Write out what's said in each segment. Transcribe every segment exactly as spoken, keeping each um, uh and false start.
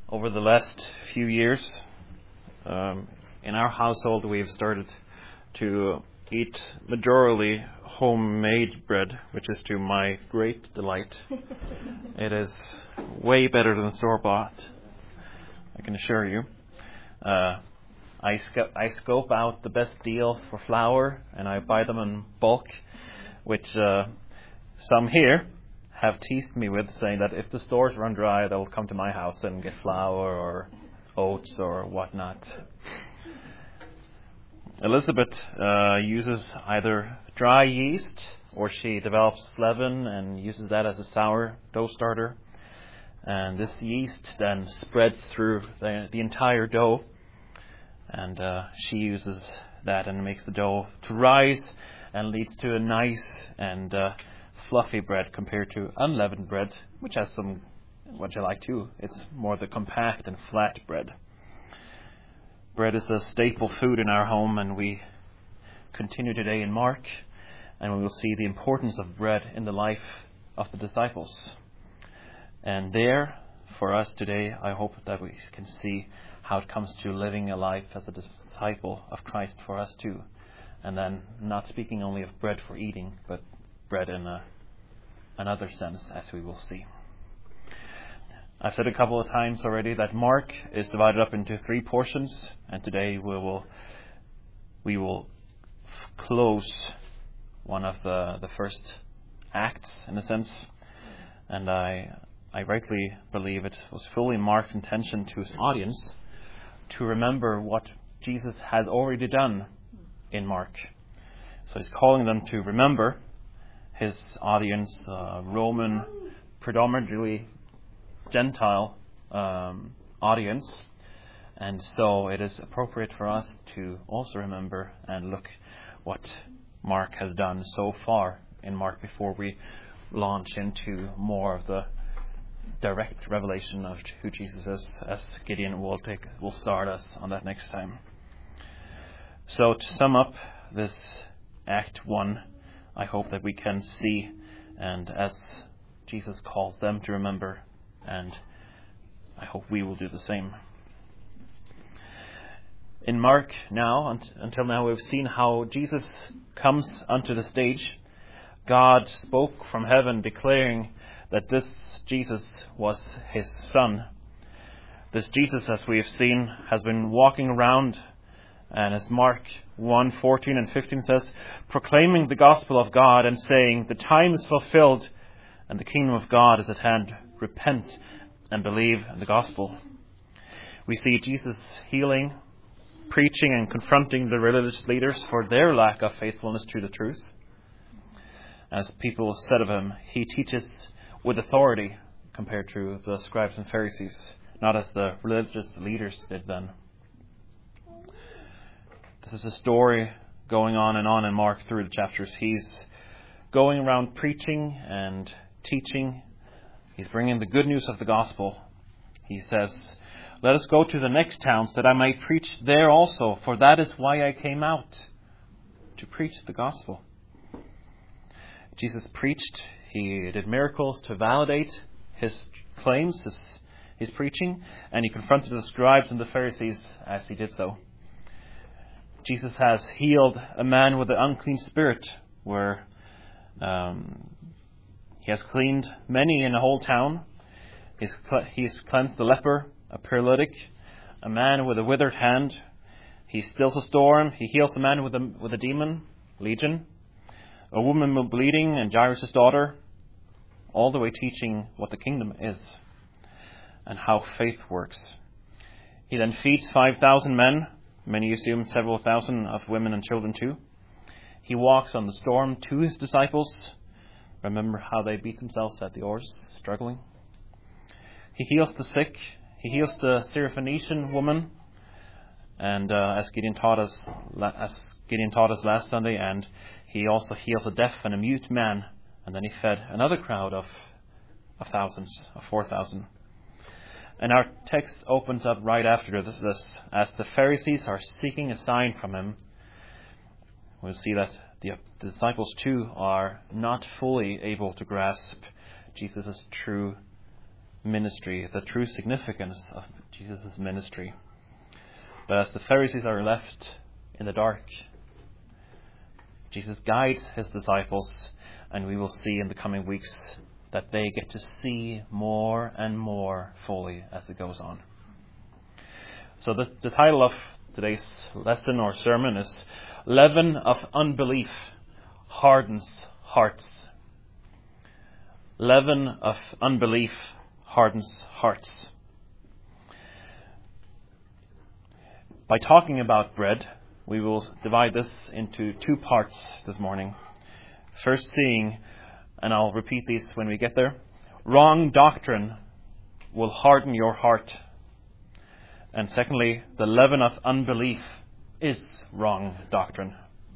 Over the last few years, um, in our household, we've started to eat majorly homemade bread, which is to my great delight. It is way better than store-bought, I can assure you. Uh, I, sc- I scope out the best deals for flour, and I buy them in bulk, which uh, some here have teased me with, saying that if the stores run dry, they'll come to my house and get flour or oats or whatnot. Elizabeth uh, uses either dry yeast, or she develops leaven and uses that as a sourdough starter. And this yeast then spreads through the, the entire dough, and uh, she uses that and makes the dough to rise and leads to a nice and uh, fluffy bread compared to unleavened bread, which has some, which I like too. It's more the compact and flat bread. Bread is a staple food in our home, and we continue today in Mark, and we will see the importance of bread in the life of the disciples. And there, for us today, I hope that we can see how it comes to living a life as a disciple of Christ for us too. And then not speaking only of bread for eating, but bread in a, another sense, as we will see. I've said a couple of times already that Mark is divided up into three portions, and today we will we will f- close one of the, the first acts, in a sense. And I I rightly believe it was fully Mark's intention to his audience to remember what Jesus had already done in Mark. So he's calling them to remember his audience, uh, Roman, predominantly Gentile um, audience. And so it is appropriate for us to also remember and look what Mark has done so far in Mark before we launch into more of the direct revelation of who Jesus is, as Gideon will take will start us on that next time. So to sum up this Act one, I hope that we can see, and as Jesus calls them to remember, and I hope we will do the same. In Mark now, until now, we've seen how Jesus comes onto the stage. God spoke from heaven declaring that this Jesus was his son. This Jesus, as we have seen, has been walking around, and as Mark one, fourteen and fifteen says, proclaiming the gospel of God and saying, the time is fulfilled and the kingdom of God is at hand. Repent and believe in the gospel. We see Jesus healing, preaching and confronting the religious leaders for their lack of faithfulness to the truth. As people said of him, he teaches with authority compared to the scribes and Pharisees, not as the religious leaders did then. This is a story going on and on in Mark through the chapters. He's going around preaching and teaching. He's bringing the good news of the gospel. He says, let us go to the next towns that I might preach there also, for that is why I came out, to preach the gospel. Jesus preached. He did miracles to validate his claims, his, his preaching, and he confronted the scribes and the Pharisees as he did so. Jesus has healed a man with an unclean spirit, where um, he has cleaned many in the whole town. He's, he's cleansed the leper, a paralytic, a man with a withered hand. He stills a storm. He heals a man with a, with a demon, legion. A woman with bleeding, and Jairus' daughter, all the way teaching what the kingdom is and how faith works. He then feeds five thousand men, many assume several thousand of women and children too. He walks on the storm to his disciples. Remember how they beat themselves at the oars, struggling. He heals the sick. He heals the Syrophoenician woman, and uh, as Gideon taught us, as Gideon taught us last Sunday, and he also heals a deaf and a mute man, and then he fed another crowd of, of thousands, of four thousand. And our text opens up right after this, this, as the Pharisees are seeking a sign from him. We'll see that the, the disciples too are not fully able to grasp Jesus' true ministry, the true significance of Jesus' ministry. But as the Pharisees are left in the dark, Jesus guides his disciples, and we will see in the coming weeks that they get to see more and more fully as it goes on. So the, the title of today's lesson or sermon is Leaven of Unbelief Hardens Hearts. Leaven of unbelief hardens hearts. By talking about bread, we will divide this into two parts this morning. First, seeing, and I'll repeat these when we get there, wrong doctrine will harden your heart. And secondly, the leaven of unbelief is wrong doctrine.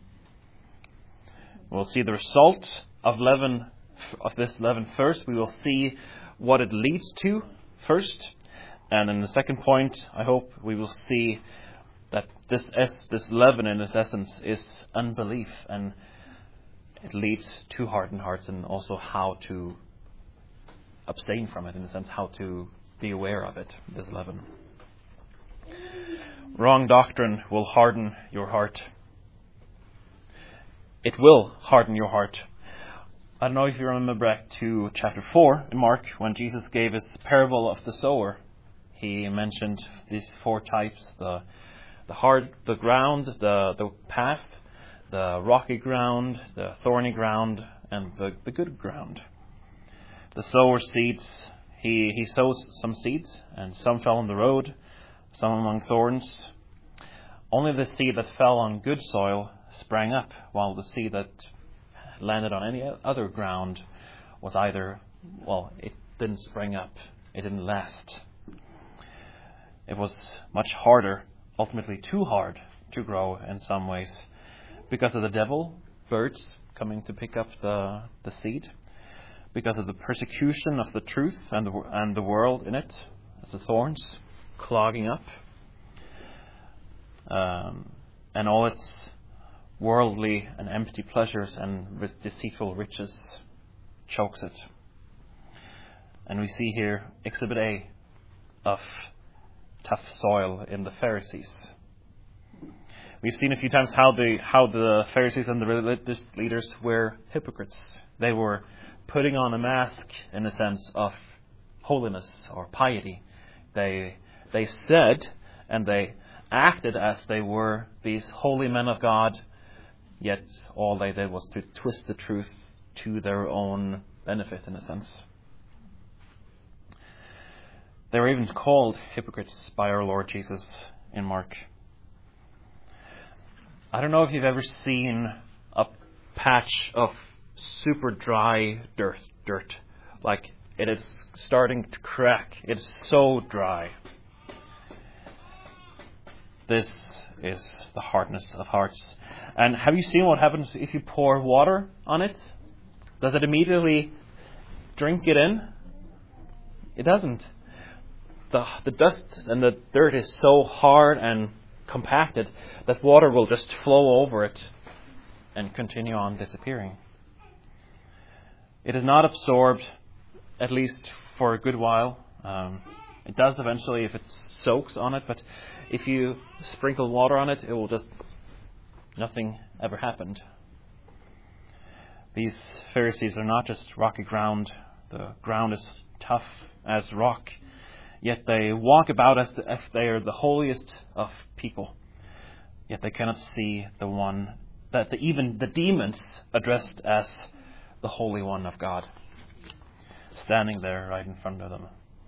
We'll see the result of leaven of this leaven first. We will see what it leads to first. And in the second point, I hope we will see that this es- this leaven in its essence is unbelief, and it leads to hardened hearts, and also how to abstain from it, in a sense, how to be aware of it, this leaven. Wrong doctrine will harden your heart. It will harden your heart. I don't know if you remember back to chapter four in Mark, when Jesus gave his parable of the sower. He mentioned these four types: the the hard, the ground, the the path, the rocky ground, the thorny ground, and the, the good ground. The sower seeds, he, he sows some seeds, and some fell on the road, some among thorns. Only the seed that fell on good soil sprang up, while the seed that landed on any other ground was either, well, it didn't spring up, it didn't last. It was much harder, ultimately too hard to grow in some ways, because of the devil, birds coming to pick up the, the seed, because of the persecution of the truth and the, and the world in it, as the thorns clogging up, um, and all its worldly and empty pleasures and deceitful riches chokes it. And we see here Exhibit A of tough soil in the Pharisees. We've seen a few times how the how the Pharisees and the religious leaders were hypocrites. They were putting on a mask, in a sense, of holiness or piety. They they said and they acted as they were these holy men of God, yet all they did was to twist the truth to their own benefit, in a sense. They were even called hypocrites by our Lord Jesus in Mark. I don't know if you've ever seen a patch of super dry dirt, dirt. Like, it is starting to crack. It's so dry. This is the hardness of hearts. And have you seen what happens if you pour water on it? Does it immediately drink it in? It doesn't. The, the dust and the dirt is so hard and compacted that water will just flow over it and continue on disappearing. It is not absorbed, at least for a good while. Um, it does eventually if it soaks on it, but if you sprinkle water on it, it will just, nothing ever happened. These Pharisees are not just rocky ground. The ground is tough as rock. Yet they walk about as if they are the holiest of people. Yet they cannot see the one that the, even the demons addressed as the Holy One of God, standing there right in front of them.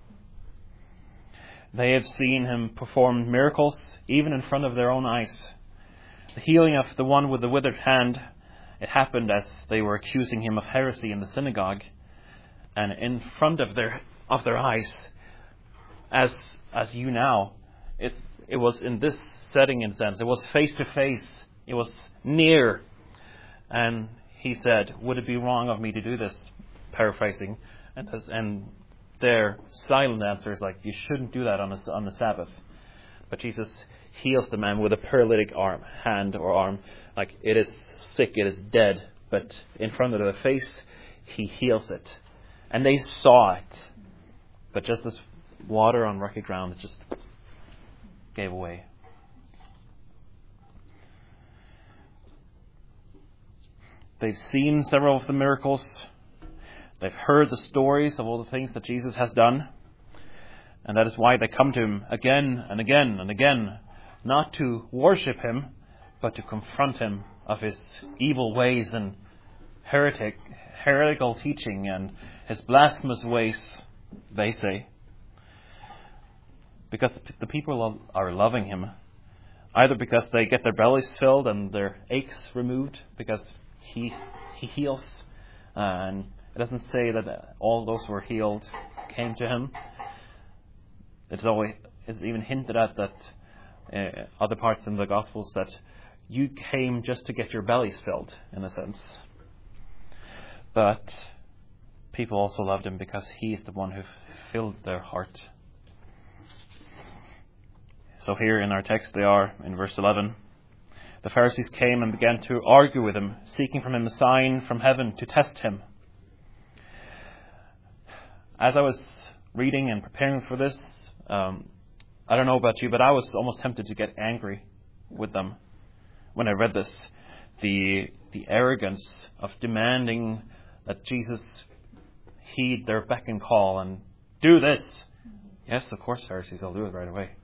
They have seen him perform miracles even in front of their own eyes. The healing of the one with the withered hand, it happened as they were accusing him of heresy in the synagogue, and in front of their of their eyes. As as you now, it it was in this setting, in a sense. It was face to face. It was near. And he said, "Would it be wrong of me to do this?" Paraphrasing, and and their silent answer is like, "You shouldn't do that on a, on the Sabbath." But Jesus heals the man with a paralytic arm, hand or arm, like it is sick, it is dead. But in front of their face, he heals it, and they saw it. But just as water on rocky ground, it just gave away. They've seen several of the miracles. They've heard the stories of all the things that Jesus has done. And that is why they come to him again and again and again, not to worship him, but to confront him of his evil ways and heretic, heretical teaching and his blasphemous ways, they say. Because the people are loving him, either because they get their bellies filled and their aches removed, because he he heals, uh, and it doesn't say that all those who were healed came to him. It's always it's even hinted at that uh, other parts in the Gospels that you came just to get your bellies filled, in a sense. But people also loved him because he is the one who filled their heart. So here in our text they are in verse eleven. The Pharisees came and began to argue with him, seeking from him a sign from heaven to test him. As I was reading and preparing for this, um, I don't know about you, but I was almost tempted to get angry with them when I read this. The the arrogance of demanding that Jesus heed their beck and call and do this. Yes, of course, Pharisees, I'll do it right away.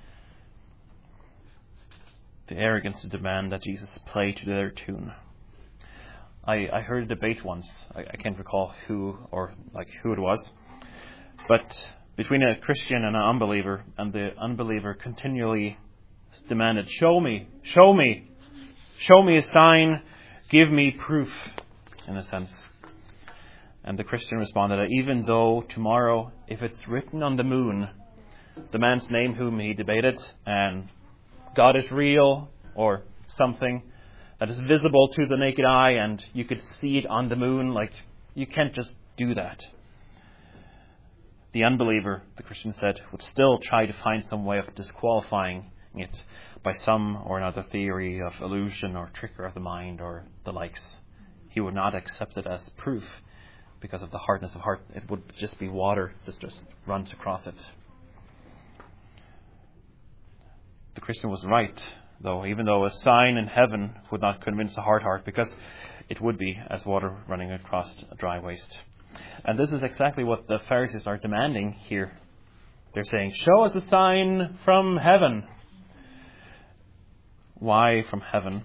The arrogance to demand that Jesus play to their tune. I, I heard a debate once. I, I can't recall who or like who it was, but between a Christian and an unbeliever, and the unbeliever continually demanded, "Show me, show me, show me a sign, give me proof," in a sense. And the Christian responded that even though tomorrow, if it's written on the moon, the man's name whom he debated, and God is real, or something that is visible to the naked eye and you could see it on the moon, like, you can't just do that. The unbeliever, the Christian said, would still try to find some way of disqualifying it by some or another theory of illusion or trickery of the mind or the likes. He would not accept it as proof because of the hardness of heart. It would just be water that just runs across it. The Christian was right, though, even though a sign in heaven would not convince a hard heart, because it would be as water running across a dry waste. And this is exactly what the Pharisees are demanding here. They're saying, "Show us a sign from heaven." Why from heaven?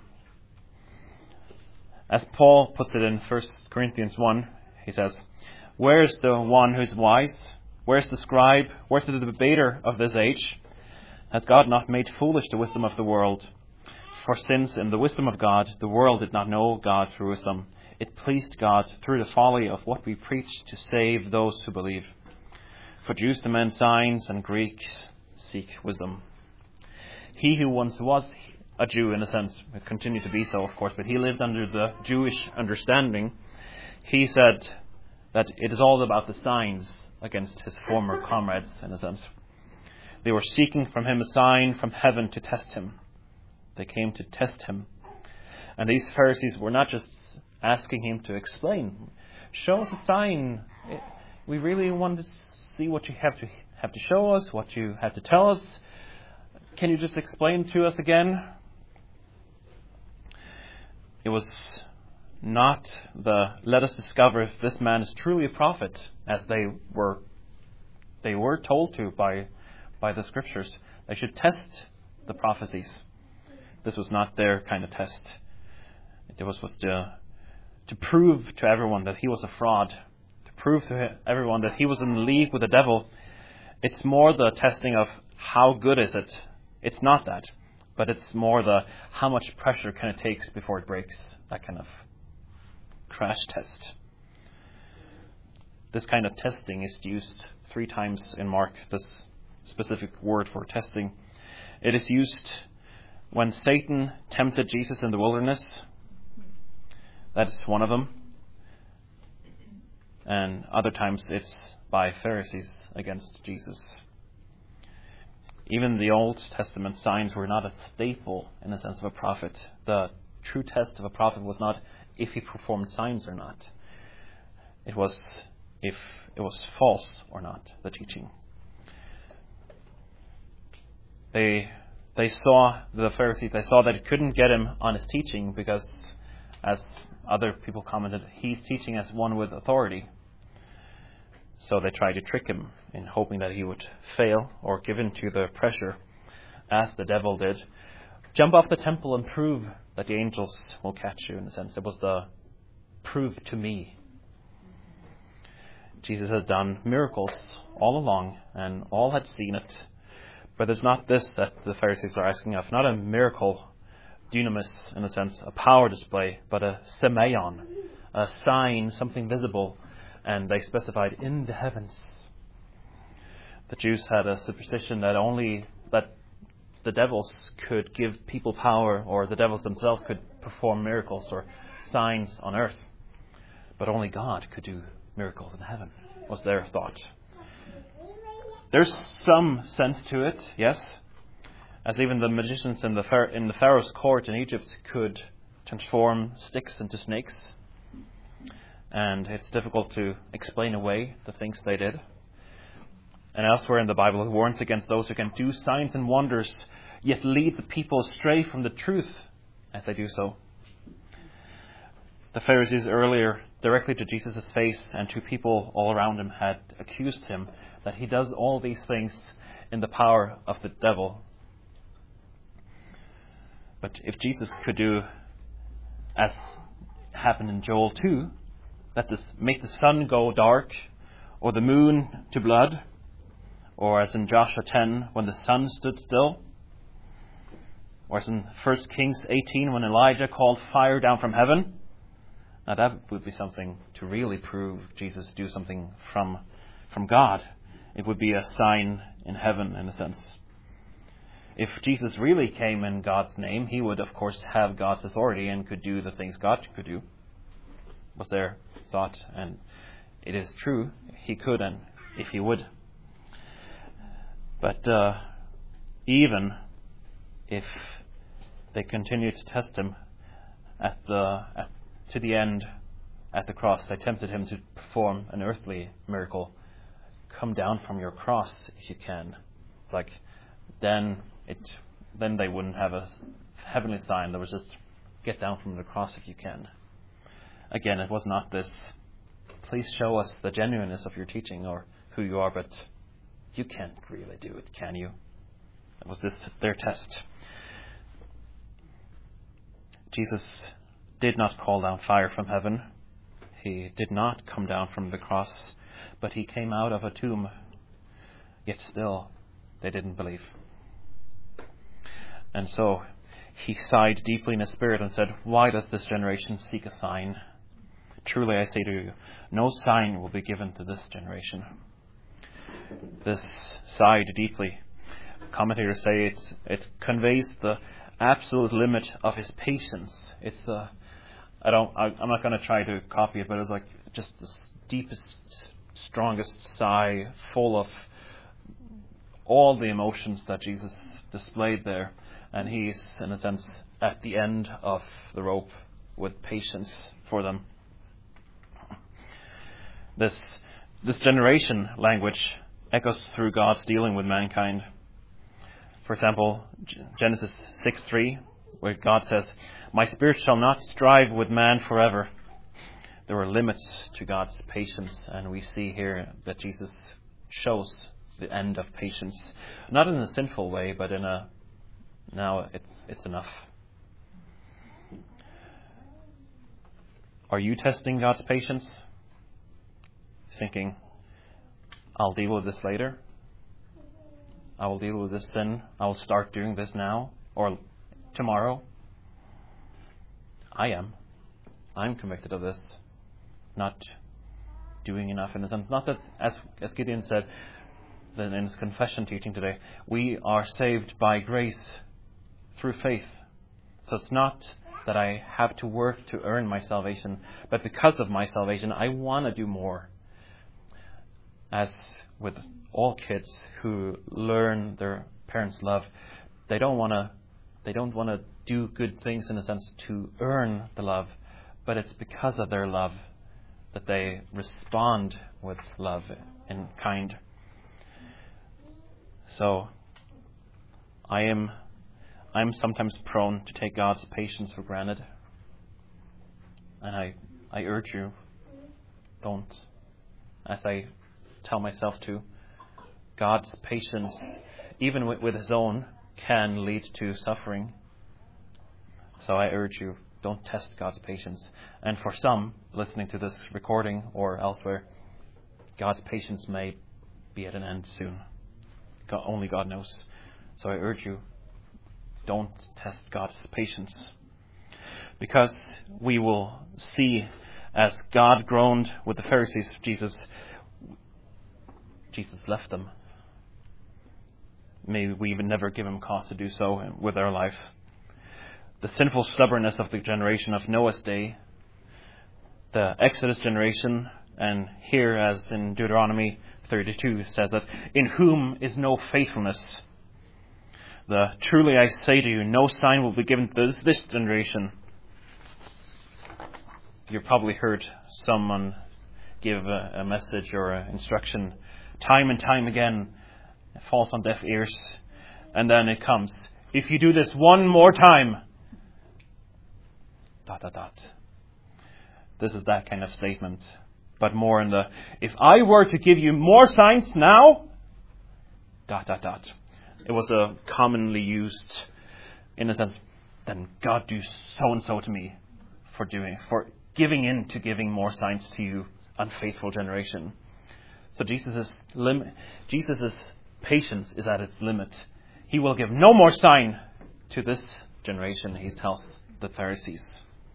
As Paul puts it in First Corinthians one, he says, "Where is the one who is wise? Where is the scribe? Where is the debater of this age? Has God not made foolish the wisdom of the world? For since in the wisdom of God, the world did not know God through wisdom, it pleased God through the folly of what we preach to save those who believe. For Jews demand signs and Greeks seek wisdom." He who once was a Jew, in a sense, continued to be so, of course, but he lived under the Jewish understanding. He said that it is all about the signs against his former comrades, in a sense. They were seeking from him a sign from heaven to test him. They came to test him. And these Pharisees were not just asking him to explain. "Show us a sign. We really want to see what you have to have to show us, what you have to tell us. Can you just explain to us again?" It was not the "let us discover if this man is truly a prophet," as they were they were told to by by the scriptures. They should test the prophecies. This was not their kind of test. It was, was to, to prove to everyone that he was a fraud, to prove to everyone that he was in league with the devil. It's more the testing of how good is it. It's not that, but it's more the how much pressure can it take before it breaks, that kind of crash test. This kind of testing is used three times in Mark, this specific word for testing. It is used when Satan tempted Jesus in the wilderness. That is one of them. And other times it's by Pharisees against Jesus. Even in the Old Testament, signs were not a staple in the sense of a prophet. The true test of a prophet was not if he performed signs or not. It was if it was false or not, the teaching. They they saw, the Pharisees, they saw that it couldn't get him on his teaching because, as other people commented, he's teaching as one with authority. So they tried to trick him in hoping that he would fail or give in to the pressure, as the devil did. Jump off the temple and prove that the angels will catch you, in a sense. It was the prove to me. Jesus had done miracles all along, and all had seen it. But it's not this that the Pharisees are asking of. Not a miracle, dunamis, in a sense, a power display, but a semeion, a sign, something visible. And they specified in the heavens. The Jews had a superstition that only that the devils could give people power, or the devils themselves could perform miracles or signs on earth. But only God could do miracles in heaven, was their thought. There's some sense to it, yes, as even the magicians in the Pharaoh, in the Pharaoh's court in Egypt could transform sticks into snakes. And it's difficult to explain away the things they did. And elsewhere in the Bible, it warns against those who can do signs and wonders, yet lead the people astray from the truth as they do so. The Pharisees earlier, directly to Jesus' face and to people all around him, had accused him that he does all these things in the power of the devil. But if Jesus could do, as happened in Joel two, that this, make the sun go dark, or the moon to blood, or as in Joshua ten, when the sun stood still, or as in First Kings eighteen, when Elijah called fire down from heaven, now that would be something to really prove Jesus do something from, from God. It would be a sign in heaven, in a sense. If Jesus really came in God's name, he would, of course, have God's authority and could do the things God could do, was their thought. And it is true, he could, and if he would. But uh, even if they continued to test him at the at, to the end at the cross, they tempted him to perform an earthly miracle. Come down from your cross if you can. Like then it then they wouldn't have a heavenly sign. There was just get down from the cross if you can. Again, it was not this, please show us the genuineness of your teaching or who you are, but you can't really do it, can you? It was this their test. Jesus did not call down fire from heaven. He did not come down from the cross, but he came out of a tomb. Yet still, they didn't believe. And so he sighed deeply in his spirit and said, why does this generation seek a sign? Truly I say to you, no sign will be given to this generation. This sighed deeply. Commentators say it, it conveys the absolute limit of his patience. It's the, I don't, I, I'm not going to try to copy it, but it's like just the deepest, strongest sigh, full of all the emotions that Jesus displayed there. And he's, in a sense, at the end of the rope with patience for them. This this generation language echoes through God's dealing with mankind. For example, Genesis six three, where God says, my spirit shall not strive with man forever. There were limits to God's patience, and we see here that Jesus shows the end of patience. Not in a sinful way, but in a, now it's it's enough. Are you testing God's patience? Thinking, I'll deal with this later. I will deal with this sin. I will start doing this now or tomorrow. I am. I'm convicted of this. Not doing enough in a sense. Not that, as, as Gideon said in his confession teaching today, we are saved by grace through faith. So it's not that I have to work to earn my salvation, but because of my salvation, I want to do more. As with all kids who learn their parents' love, they don't want to they don't want to do good things in a sense to earn the love, but it's because of their love that they respond with love and kind. So I am I'm sometimes prone to take God's patience for granted. And I, I urge you, don't. As I tell myself to, God's patience, even with, with his own, can lead to suffering. So I urge you, don't test God's patience. And for some listening to this recording or elsewhere, God's patience may be at an end soon. God, only God knows. So I urge you, don't test God's patience. Because we will see, as God groaned with the Pharisees, Jesus, Jesus left them. May we even never give him cause to do so with our lives. The sinful stubbornness of the generation of Noah's day, the Exodus generation, and here as in Deuteronomy thirty-two says that, in whom is no faithfulness. The truly I say to you, no sign will be given to this, this generation. You've probably heard someone give a, a message or an instruction time and time again. It falls on deaf ears. And then it comes, if you do this one more time, dot, dot, dot. This is that kind of statement. But more in the, if I were to give you more signs now, dot, dot, dot. It was a commonly used, in a sense, then God do so and so to me for doing, for giving in to giving more signs to you, unfaithful generation. So Jesus' lim- Jesus' patience is at its limit. He will give no more sign to this generation, he tells the Pharisees.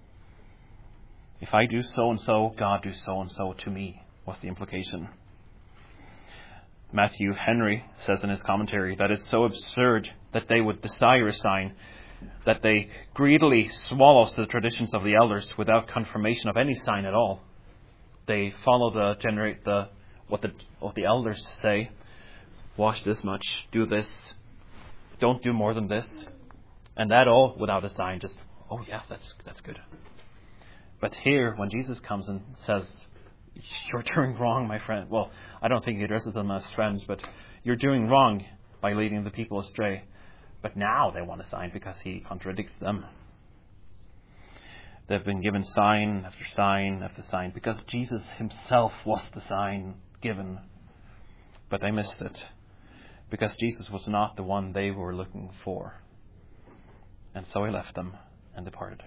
If I do so and so, God do so and so to me, was the implication. Matthew Henry says in his commentary that it's so absurd that they would desire a sign, that they greedily swallow the traditions of the elders without confirmation of any sign at all. They follow the generate the what the what the elders say. Wash this much, do this, don't do more than this, and that all without a sign. Just oh yeah, that's that's good. But here, when Jesus comes and says, "You're doing wrong, my friend," well, I don't think he addresses them as friends, but you're doing wrong by leading the people astray. But now they want a sign because he contradicts them. They've been given sign after sign after sign because Jesus himself was the sign given. But they missed it because Jesus was not the one they were looking for. And so he left them and departed.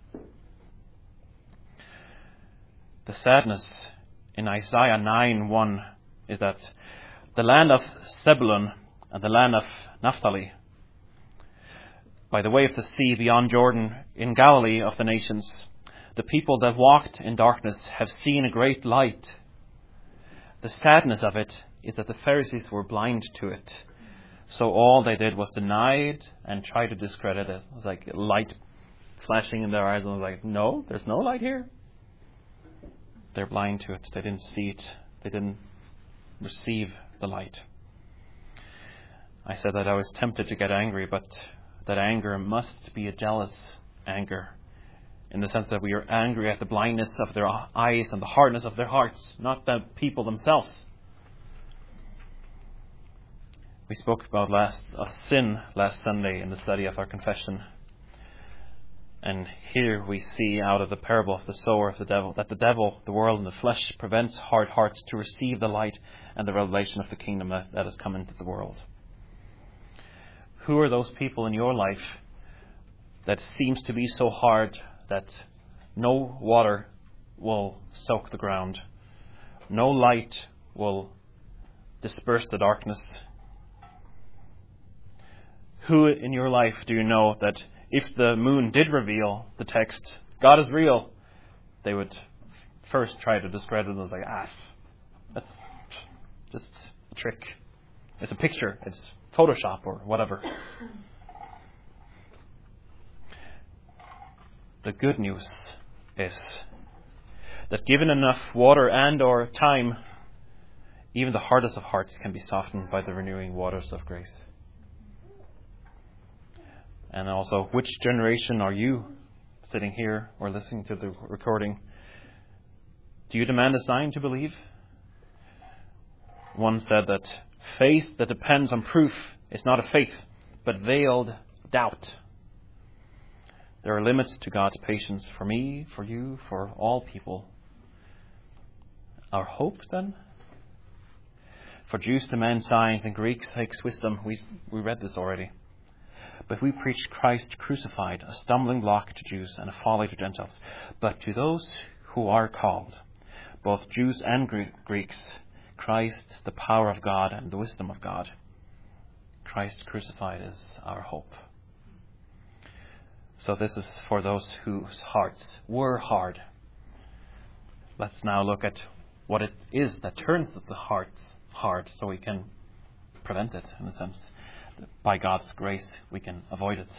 The sadness in Isaiah nine one is that the land of Zebulun and the land of Naphtali, by the way of the sea beyond Jordan, in Galilee of the nations, the people that walked in darkness have seen a great light. The sadness of it is that the Pharisees were blind to it. So all they did was deny it and try to discredit it. It was like light flashing in their eyes, and I was like, no, there's no light here. They're blind to it. They didn't see it. They didn't receive the light. I said that I was tempted to get angry, but that anger must be a jealous anger, in the sense that we are angry at the blindness of their eyes and the hardness of their hearts, not the people themselves. We spoke about last uh, sin last Sunday in the study of our confession. And here we see out of the parable of the sower of the devil that the devil, the world and the flesh, prevents hard hearts to receive the light and the revelation of the kingdom that, that has come into the world. Who are those people in your life that seems to be so hard that no water will soak the ground, no light will disperse the darkness? Who in your life do you know that if the moon did reveal the text, God is real, they would first try to discredit it as like, ah, that's just a trick. It's a picture. It's Photoshop or whatever. The good news is that given enough water and or time, even the hardest of hearts can be softened by the renewing waters of grace. And also, which generation are you sitting here or listening to the recording? Do you demand a sign to believe? One said that faith that depends on proof is not a faith, but veiled doubt. There are limits to God's patience for me, for you, for all people. Our hope, then? For Jews demand signs and Greeks seeks wisdom. We, we read this already. But we preach Christ crucified, a stumbling block to Jews and a folly to Gentiles. But to those who are called, both Jews and Greeks, Christ, the power of God and the wisdom of God. Christ crucified is our hope. So this is for those whose hearts were hard. Let's now look at what it is that turns the hearts hard so we can prevent it, in a sense. By God's grace, we can avoid it.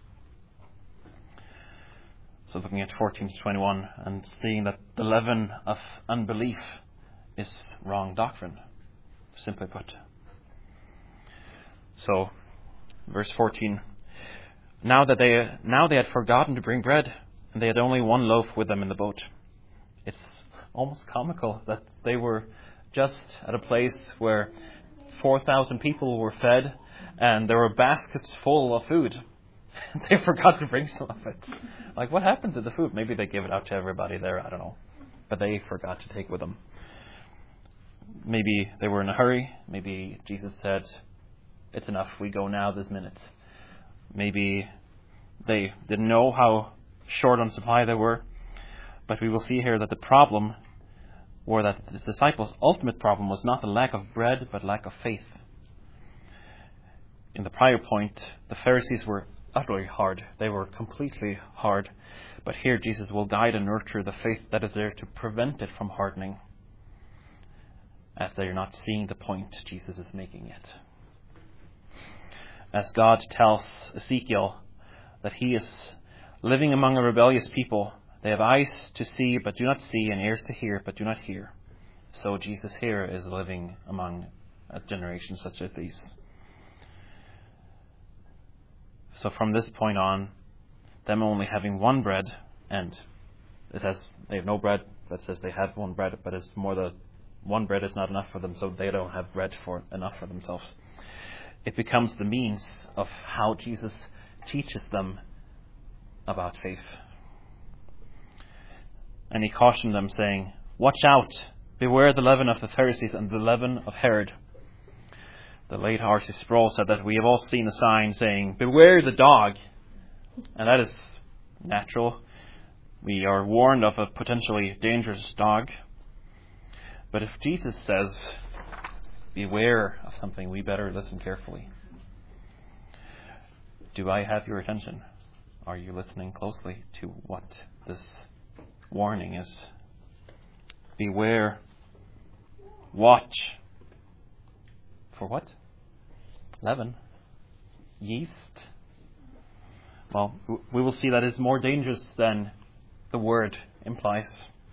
So looking at fourteen to twenty-one and seeing that the leaven of unbelief is wrong doctrine, simply put. So, verse fourteen. Now that they now they had forgotten to bring bread, and they had only one loaf with them in the boat. It's almost comical that they were just at a place where four thousand people were fed, and there were baskets full of food. They forgot to bring some of it. Like, what happened to the food? Maybe they gave it out to everybody there, I don't know. But they forgot to take with them. Maybe they were in a hurry. Maybe Jesus said, it's enough, we go now this minute. Maybe they didn't know how short on supply they were. But we will see here that the problem, or that the disciples' ultimate problem, was not the lack of bread, but lack of faith. In the prior point, the Pharisees were utterly hard. They were completely hard. But here Jesus will guide and nurture the faith that is there to prevent it from hardening, as they are not seeing the point Jesus is making it. As God tells Ezekiel that he is living among a rebellious people, they have eyes to see but do not see, and ears to hear but do not hear. So Jesus here is living among a generation such as these. So from this point on, them only having one bread, and it says they have no bread, that says they have one bread, but it's more the one bread is not enough for them, so they don't have bread for enough for themselves. It becomes the means of how Jesus teaches them about faith. And he cautioned them, saying, watch out, beware the leaven of the Pharisees and the leaven of Herod. The late R C Sproul said that we have all seen a sign saying, beware the dog. And that is natural. We are warned of a potentially dangerous dog. But if Jesus says, beware of something, we better listen carefully. Do I have your attention? Are you listening closely to what this warning is? Beware. Watch. For what? Leaven. Yeast. Well, we will see that it's more dangerous than the word implies.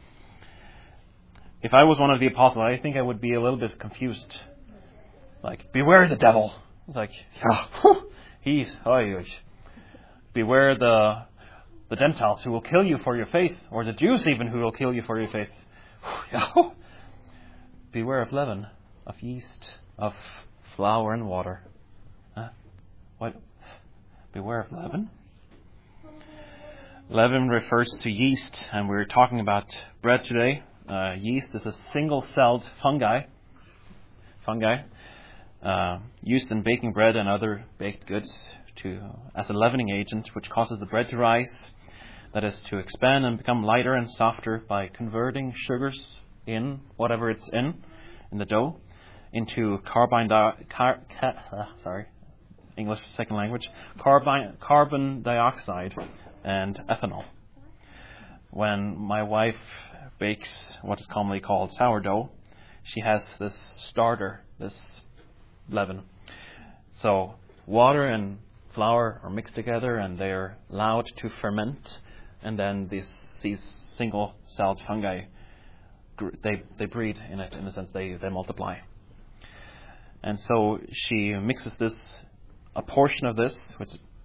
If I was one of the apostles, I think I would be a little bit confused. Like, beware the devil. It's like, yeah, he's, oh, beware the the Gentiles who will kill you for your faith, or the Jews even who will kill you for your faith. Beware of leaven, of yeast, of flour and water. Huh? What? Beware of leaven? Leaven refers to yeast, and we're talking about bread today. Uh, yeast is a single-celled fungi, fungi uh, used in baking bread and other baked goods to as a leavening agent, which causes the bread to rise. That is, to expand and become lighter and softer by converting sugars in whatever it's in, in the dough, into carbon di- car- ca- uh, sorry, English second language, carbon carbon dioxide and ethanol. When my wife bakes what is commonly called sourdough, she has this starter, this leaven. So water and flour are mixed together, and they are allowed to ferment, and then these, these single-celled fungi, they they breed in it, in a sense, they, they multiply. And so she mixes this, a portion of this, which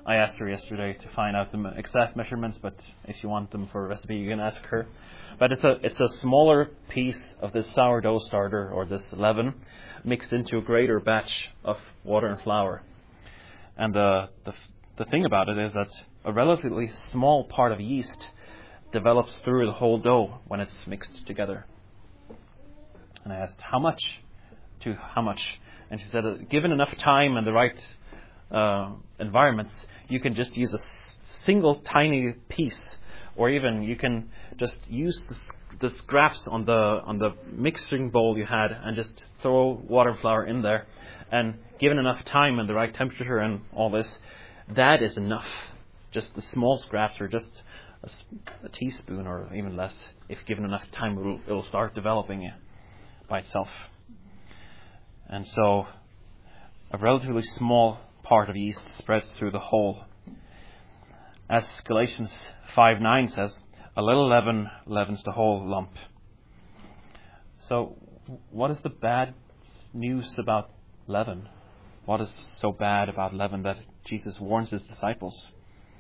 I asked her yesterday to find out the exact measurements, but if you want them for a recipe, you can ask her. But it's a it's a smaller piece of this sourdough starter or this leaven mixed into a greater batch of water and flour. And the the the thing about it is that a relatively small part of yeast develops through the whole dough when it's mixed together. And I asked, how much? To how much? And she said, uh, given enough time and the right uh, environments, you can just use a s- single tiny piece, or even you can just use the, the scraps on the on the mixing bowl you had and just throw water and flour in there. And given enough time and the right temperature and all this, that is enough. Just the small scraps, or just a, a teaspoon or even less, if given enough time, it'll, it'll start developing it by itself. And so a relatively small part of yeast spreads through the whole. As Galatians five nine says, a little leaven leavens the whole lump. So what is the bad news about leaven? What is so bad about leaven that Jesus warns his disciples?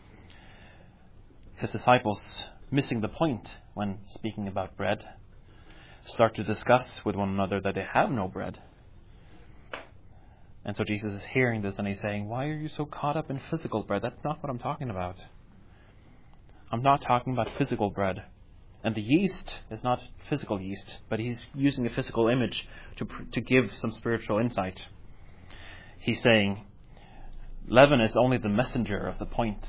His disciples, missing the point when speaking about bread, start to discuss with one another that they have no bread. And so Jesus is hearing this and he's saying, why are you so caught up in physical bread? That's not what I'm talking about. I'm not talking about physical bread. And the yeast is not physical yeast, but he's using a physical image to to give some spiritual insight. He's saying, leaven is only the messenger of the point.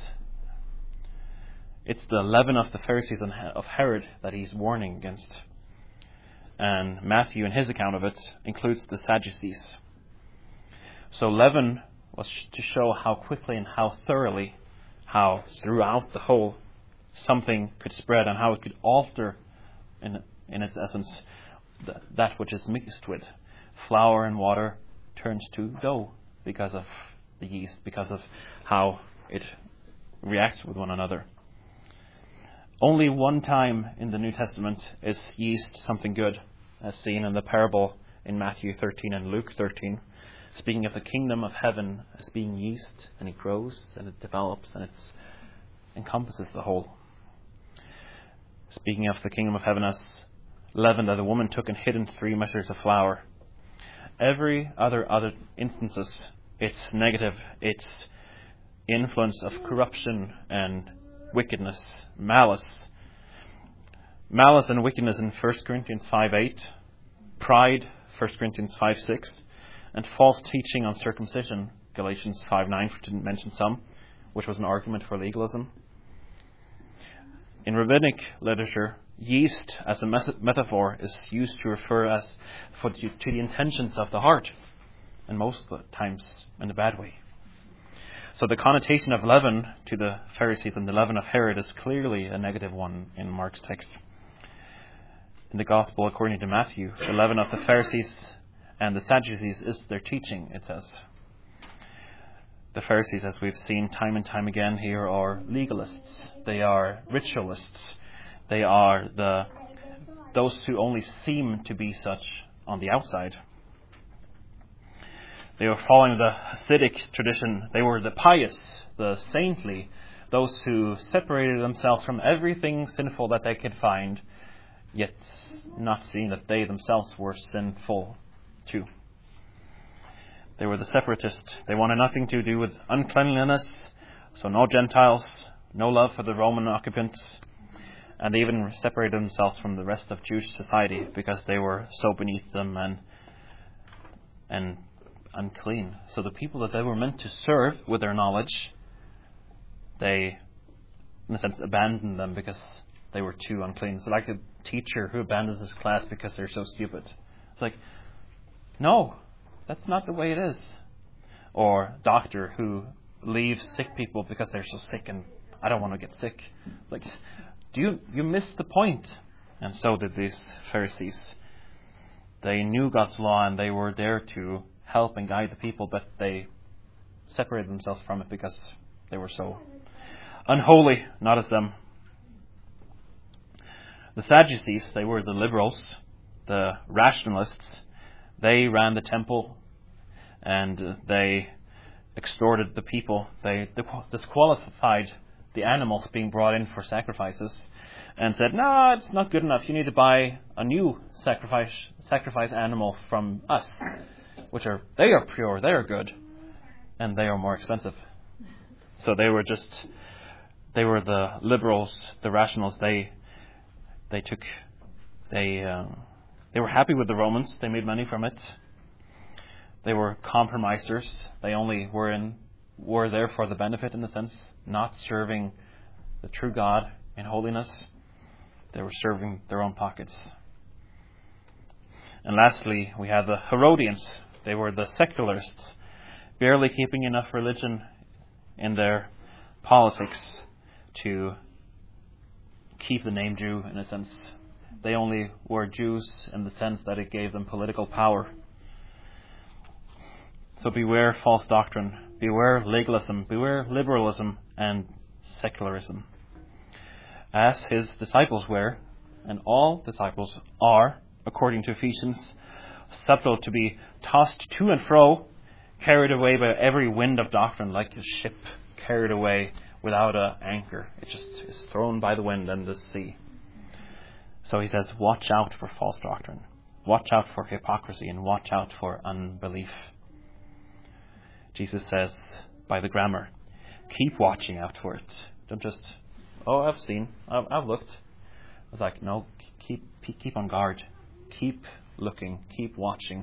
It's the leaven of the Pharisees and of Herod that he's warning against. And Matthew, in his account of it, includes the Sadducees. So leaven was to show how quickly and how thoroughly, how throughout the whole, something could spread and how it could alter, in in its essence, th- that which is mixed with. Flour and water turns to dough because of the yeast, because of how it reacts with one another. Only one time in the New Testament is yeast something good, as seen in the parable in Matthew thirteen and Luke thirteen. Speaking of the kingdom of heaven as being yeast, and it grows and it develops and it encompasses the whole. Speaking of the kingdom of heaven as leaven that the woman took and hid in three measures of flour. Every other other instances, it's negative. It's influence of corruption and wickedness, malice. Malice and wickedness in First Corinthians five eight. Pride, First Corinthians five six. And false teaching on circumcision, Galatians five nine, to mention some, which was an argument for legalism. In rabbinic literature, yeast as a metaphor is used to refer as for to the intentions of the heart, and most of the times in a bad way. So the connotation of leaven to the Pharisees and the leaven of Herod is clearly a negative one in Mark's text. In the Gospel according to Matthew, the leaven of the Pharisees and the Sadducees is their teaching, it says. The Pharisees, as we've seen time and time again here, are legalists. They are ritualists. They are the those who only seem to be such on the outside. They were following the Hasidic tradition. They were the pious, the saintly, those who separated themselves from everything sinful that they could find, yet not seeing that they themselves were sinful too. They were the separatists. They wanted nothing to do with uncleanliness, so no Gentiles, no love for the Roman occupants, and they even separated themselves from the rest of Jewish society because they were so beneath them and and unclean. So the people that they were meant to serve with their knowledge, they, in a sense, abandoned them because they were too unclean. It's like a teacher who abandons his class because they're so stupid. It's like, no, that's not the way it is. Or doctor who leaves sick people because they're so sick and I don't want to get sick. Like, do you you missed the point? And so did these Pharisees. They knew God's law and they were there to help and guide the people, but they separated themselves from it because they were so unholy, not as them. The Sadducees, they were the liberals, the rationalists. They ran the temple and they extorted the people. They disqualified the animals being brought in for sacrifices and said, no, it's not good enough. You need to buy a new sacrifice sacrifice animal from us, which are, they are pure, they are good, and they are more expensive. So they were just, they were the liberals, the rationals. They, they took, they, uh, they were happy with the Romans. They made money from it. They were compromisers. They only were in, were there for the benefit, in a sense, not serving the true God in holiness. They were serving their own pockets. And lastly, we have the Herodians. They were the secularists, barely keeping enough religion in their politics to keep the name Jew, in a sense. They only were Jews in the sense that it gave them political power. So beware false doctrine, beware legalism, beware liberalism and secularism. As his disciples were, and all disciples are, according to Ephesians, subtle to be tossed to and fro, carried away by every wind of doctrine, like a ship carried away without an anchor. It just is thrown by the wind and the sea. So he says, watch out for false doctrine. Watch out for hypocrisy and watch out for unbelief. Jesus says, by the grammar, keep watching out for it. Don't just, oh, I've seen, I've, I've looked. It's like, no, keep keep on guard. Keep looking, keep watching.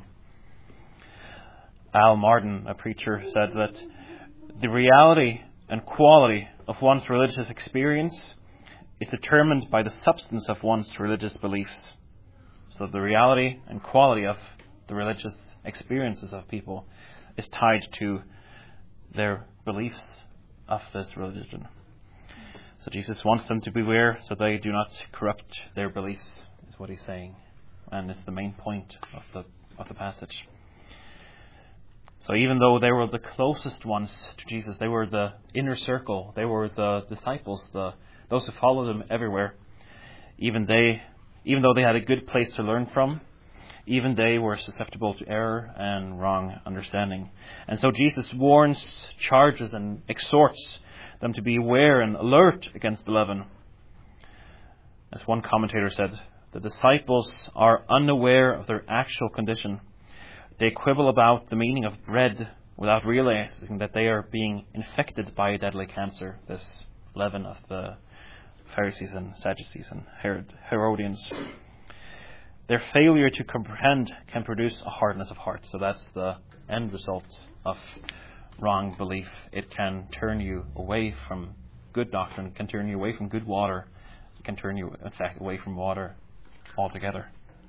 Al Martin, a preacher, said that the reality and quality of one's religious experience is determined by the substance of one's religious beliefs. So the reality and quality of the religious experiences of people is tied to their beliefs of this religion. So Jesus wants them to beware so they do not corrupt their beliefs, is what he's saying. And it's the main point of the of the passage. So even though they were the closest ones to Jesus, they were the inner circle, they were the disciples, the those who followed him everywhere, even they, even though they had a good place to learn from, even they were susceptible to error and wrong understanding. And so Jesus warns, charges, and exhorts them to be aware and alert against the leaven. As one commentator said, the disciples are unaware of their actual condition. They quibble about the meaning of bread without realizing that they are being infected by a deadly cancer, this leaven of the Pharisees and Sadducees and Herod, Herodians. Their failure to comprehend can produce a hardness of heart. So that's the end result of wrong belief. It can turn you away from good doctrine, it can turn you away from good water, it can turn you, in fact, away from water altogether.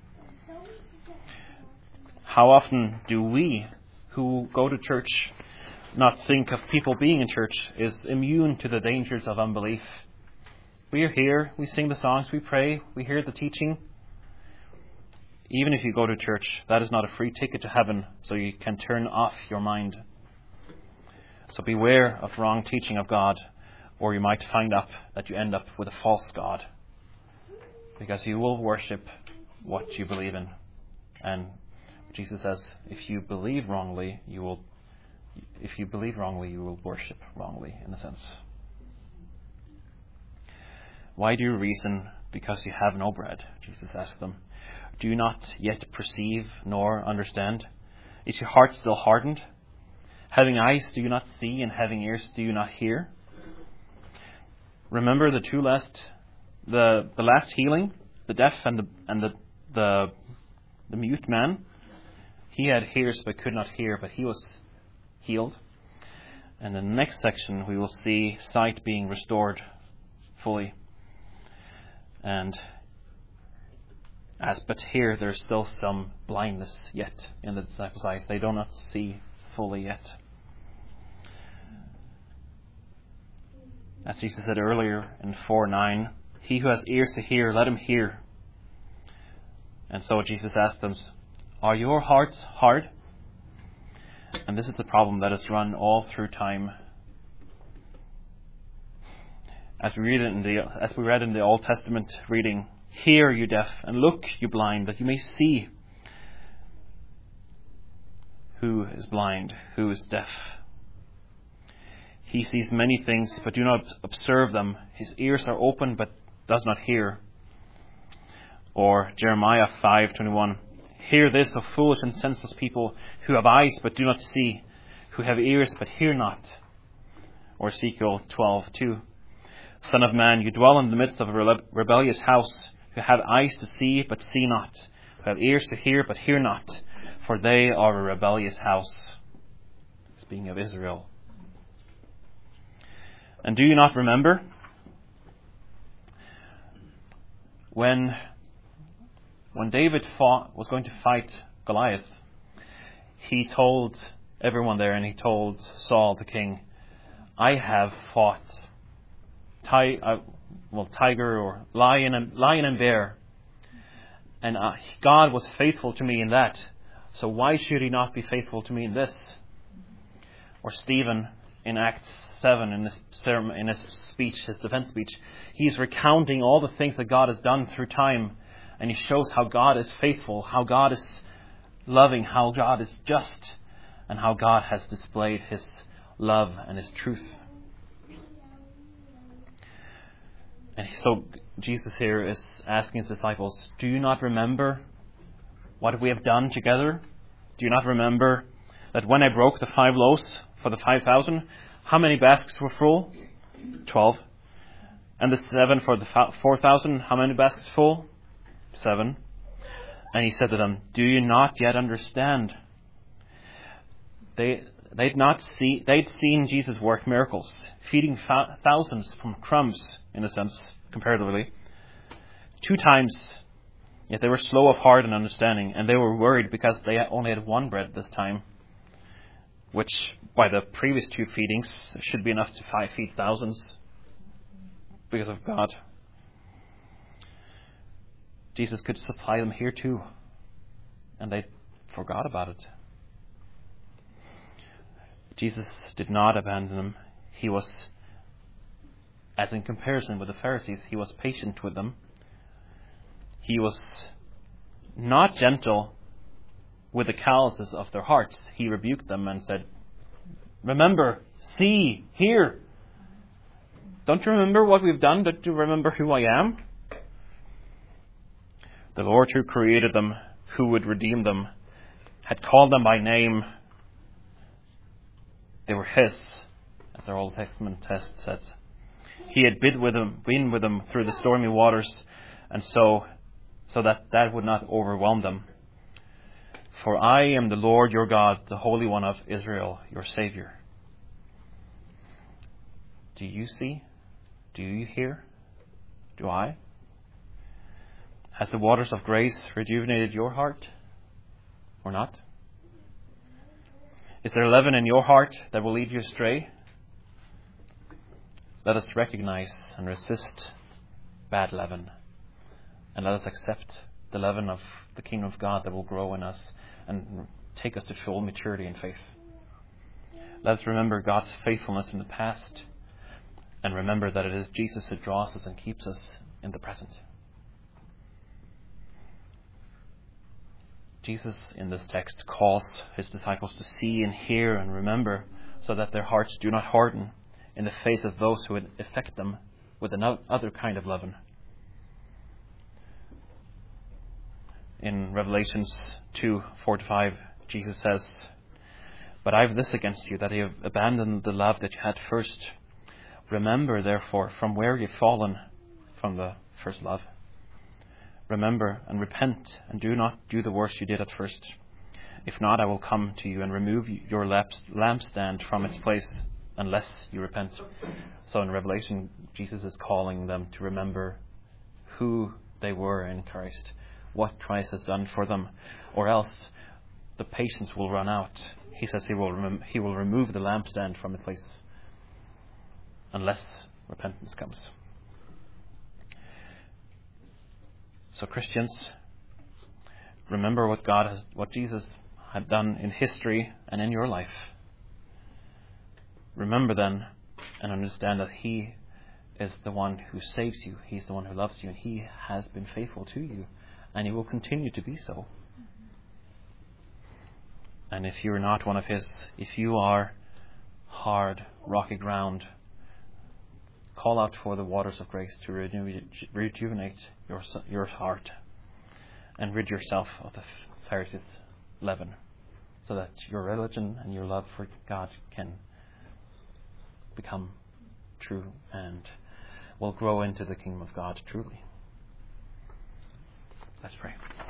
How often do we, who go to church, not think of people being in church is immune to the dangers of unbelief? We are here, we sing the songs, we pray, we hear the teaching. Even if you go to church, that is not a free ticket to heaven, so you can turn off your mind. So beware of wrong teaching of God, or you might find up that you end up with a false God, because you will worship what you believe in. And Jesus says, if you believe wrongly, you will, if you believe wrongly, you will worship wrongly, in a sense. Why do you reason? Because you have no bread, Jesus asked them. Do you not yet perceive nor understand? Is your heart still hardened? Having eyes, do you not see? And having ears, do you not hear? Remember the two last, the the last healing, the deaf and the and the the, the mute man. He had ears but could not hear, but he was healed. And in the next section, we will see sight being restored fully. And as but here, there's still some blindness yet in the disciples' eyes. They do not see fully yet. As Jesus said earlier in four nine, he who has ears to hear, let him hear. And so Jesus asked them, are your hearts hard? And this is the problem that has run all through time. As we read it in the as we read in the Old Testament reading, hear, you deaf, and look, you blind, that you may see. Who is blind? Who is deaf? He sees many things, but do not observe them. His ears are open, but does not hear. Or Jeremiah five twenty-one. Hear this, O foolish and senseless people, who have eyes but do not see, who have ears but hear not. Or Ezekiel twelve two. Son of man, you dwell in the midst of a rebe- rebellious house, who have eyes to see but see not, who have ears to hear but hear not, for they are a rebellious house. Speaking of Israel. And do you not remember when when David fought, was going to fight Goliath, he told everyone there, and he told Saul the king, I have fought ti- uh, well, tiger or lion and lion and bear, and uh, God was faithful to me in that. So why should He not be faithful to me in this? Or Stephen in Acts seven, in his sermon, in his speech, his defense speech, he's recounting all the things that God has done through time, and he shows how God is faithful, how God is loving, how God is just, and how God has displayed His love and His truth. And so Jesus here is asking His disciples, do you not remember what we have done together? Do you not remember that when I broke the five loaves for the five thousand, how many baskets were full? Twelve. And the seven for the four thousand, how many baskets full? Seven. And He said to them, do you not yet understand? They they'd not see they'd seen Jesus work miracles, feeding fa- thousands from crumbs, in a sense, comparatively, two times. Yet they were slow of heart and understanding, and they were worried because they only had one bread this time, which by the previous two feedings should be enough to five feed thousands because of God. Jesus could supply them here too, and they forgot about it. Jesus did not abandon them. He was, as in comparison with the Pharisees, He was patient with them. He was not gentle with the calluses of their hearts. He rebuked them and said, remember, see, hear. Don't you remember what we've done? Don't you remember who I am? The Lord who created them, who would redeem them, had called them by name. They were His, as our Old Testament text says. He had been with them, been with them through the stormy waters, and so, so that that would not overwhelm them. For I am the Lord your God, the Holy One of Israel, your Savior. Do you see? Do you hear? Do I? Has the waters of grace rejuvenated your heart or not? Is there leaven in your heart that will lead you astray? Let us recognize and resist bad leaven, and let us accept the leaven of the kingdom of God that will grow in us and take us to full maturity in faith. Let us remember God's faithfulness in the past, and remember that it is Jesus who draws us and keeps us in the present. Jesus, in this text, calls His disciples to see and hear and remember, so that their hearts do not harden in the face of those who would affect them with another kind of leaven. In Revelations two, four to five, Jesus says, but I have this against you, that you have abandoned the love that you had first. Remember, therefore, from where you've fallen from the first love. Remember and repent, and do not do the works you did at first. If not, I will come to you and remove your lampstand from its place, unless you repent. So in Revelation, Jesus is calling them to remember who they were in Christ, what Christ has done for them, or else the patience will run out. He says He will rem- He will remove the lampstand from its place, unless repentance comes. So Christians, remember what God has, what Jesus had done in history and in your life. Remember then and understand that He is the one who saves you. He's the one who loves you, and He has been faithful to you, and He will continue to be so. And if you're not one of His, if you are hard rocky ground, call out for the waters of grace to renew, rejuvenate your your heart and rid yourself of the Pharisees' leaven, so that your religion and your love for God can become true and will grow into the kingdom of God truly. Let's pray.